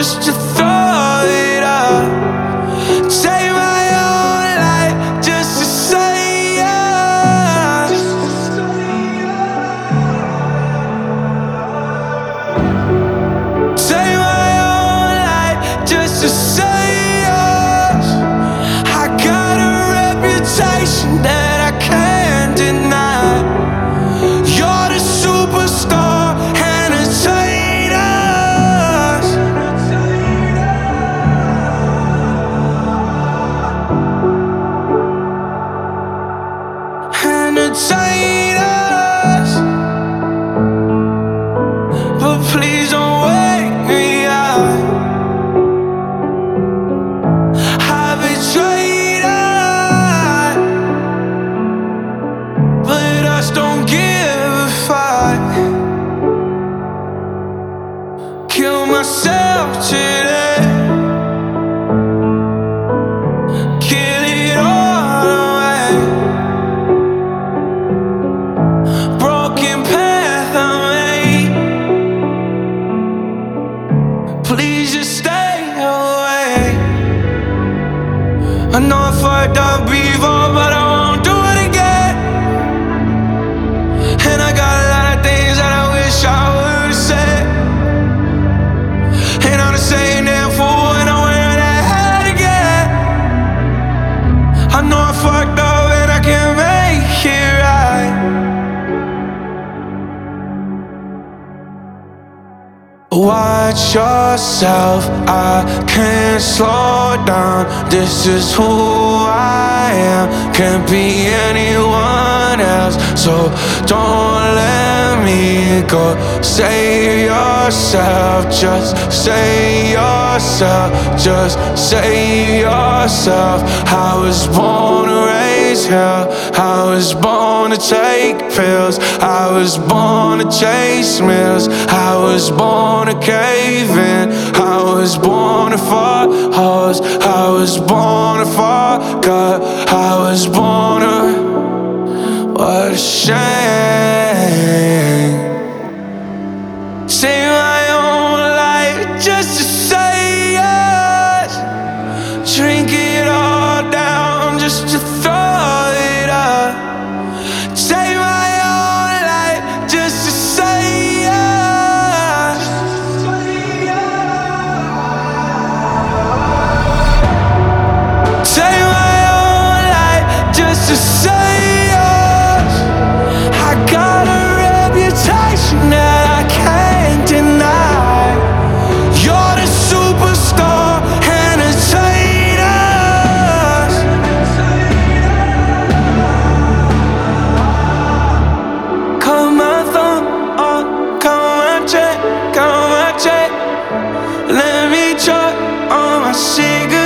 just to throw it up. Take my own life just to say yes. Take my own life just to say yes. I got a reputation that I can't deny. You're the superstar entertainers. Entertainers. But please don't wake me up. I betrayed us, but us don't give a fuck. Kill myself today. Kill it all away. Broken path I made. Please just stay away. I know I fucked up before, but I won't do it again. And I got a lot of things that I wish I would've said. And I'm the same damn fool and I'm wearing that hat again. I know I fucked up and I can't make it right. Watch yourself, I can't slow down. This is who I am, can't be anyone else. So don't let me go. Save yourself, just save yourself, just save yourself. I was born to raise hell, I was born to take pills, I was born to chase meals, I was born to cave in, I was born to fuck hoes, I was born to fuck up, I was born to. What a shame. Save my own life just to say yes. Drink it all down just to throw it up. Save my own life just to say yes. Save my own life just to say yes. I got a reputation that I can't deny. You're the superstar entertainers. Cut my thumb off, cut my check, cut my check. Let me choke on my cigarette.